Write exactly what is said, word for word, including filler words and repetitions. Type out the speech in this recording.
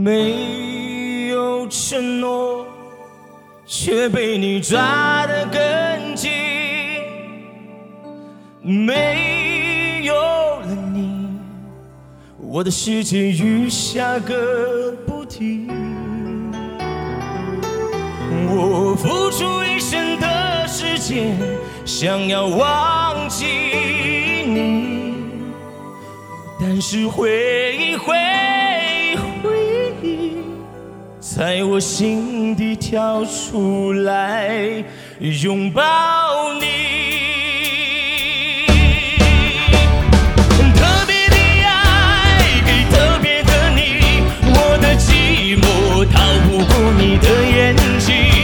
没有承诺，却被你抓得更紧。没有了你，我的世界雨下个不停。我付出一生的时间，想要忘记你，但是回忆回忆回忆在我心底跳出来，拥抱你。特别的爱给特别的你，我的寂寞逃不过你的眼睛。